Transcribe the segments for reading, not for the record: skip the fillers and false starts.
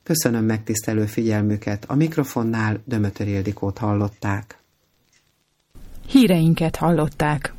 Köszönöm megtisztelő figyelmüket, a mikrofonnál Dömötör Ildikót hallották. Híreinket hallották.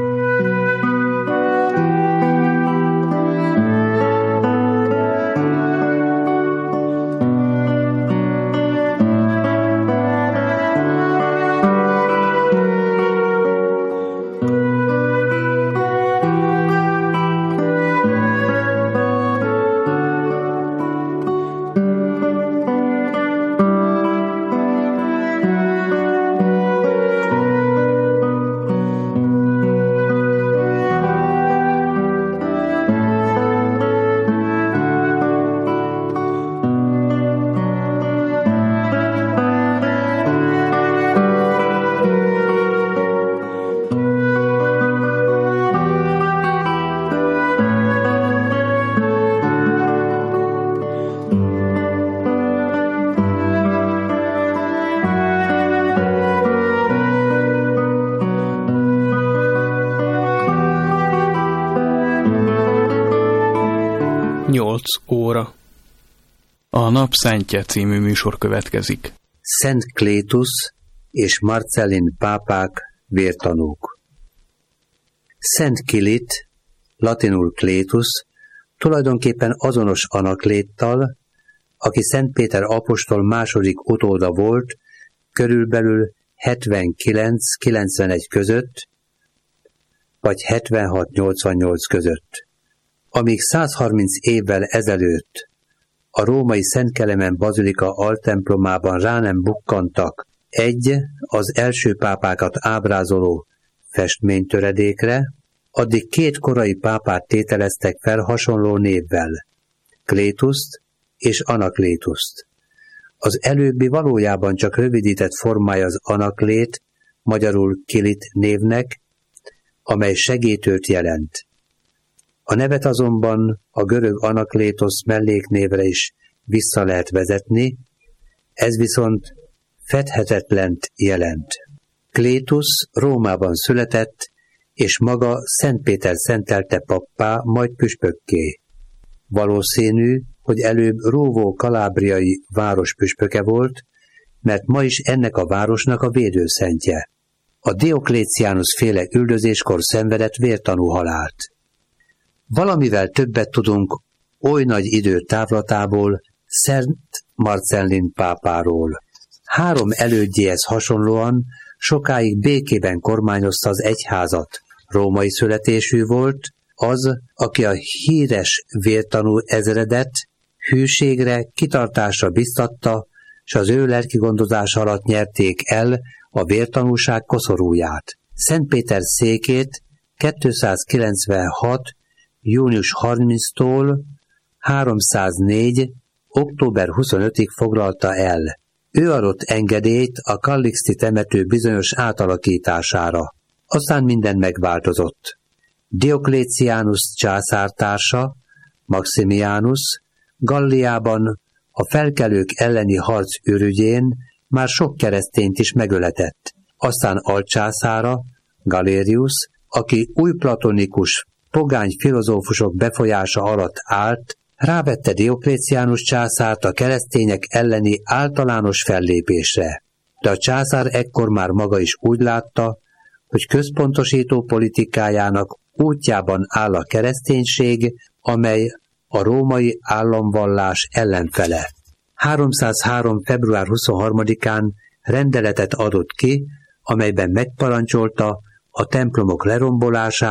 Óra. A Nap Szentje című műsor következik. Szent Klétusz és Marcellin pápák vértanúk. Szent Kilit, latinul Klétusz, tulajdonképpen azonos Anakléttal, aki Szent Péter apostol második utóda volt, körülbelül 79-91 között, vagy 76-88 között. Amíg 130 évvel ezelőtt a római Szent Kelemen bazilika altemplomában rá nem bukkantak az első pápákat ábrázoló festménytöredékre, addig két korai pápát tételeztek fel hasonló névvel, Klétuszt és Anaklétuszt. Az előbbi valójában csak rövidített formája az Anaklét, magyarul Kilit névnek, amely segítőt jelent. A nevet azonban a görög Anaklétosz melléknévre is vissza lehet vezetni, ez viszont fedhetetlent jelent. Klétusz Rómában született, és maga Szent Péter szentelte pappá, majd püspökké. Valószínű, hogy előbb Róvó kalábriai város püspöke volt, mert ma is ennek a városnak a védőszentje. A Diokléciánus féle üldözéskor szenvedett vértanú halált. Valamivel többet tudunk oly nagy idő távlatából Szent Marcellin pápáról. 3 elődjéhez hasonlóan sokáig békében kormányozta az egyházat. Római születésű volt, az, aki a híres vértanú ezredet hűségre, kitartásra biztatta, s az ő lelkigondozása alatt nyerték el a vértanúság koszorúját. Szent Péter székét 296. június 30-tól 304. október 25-ig foglalta el. Ő adott engedélyt a Kallixti temető bizonyos átalakítására. Aztán minden megváltozott. Diokléciánus császártársa, Maximianus, Galliában a felkelők elleni harc ürügyén már sok keresztényt is megöletett. Aztán alcsászára, Galerius, aki új platonikus, pogány filozófusok befolyása alatt állt, rávette Diokléciánus császárt a keresztények elleni általános fellépésre. De a császár ekkor már maga is úgy látta, hogy központosító politikájának útjában áll a kereszténység, amely a római államvallás ellenfele. 303. február 23-án rendeletet adott ki, amelyben megparancsolta a templomok lerombolását,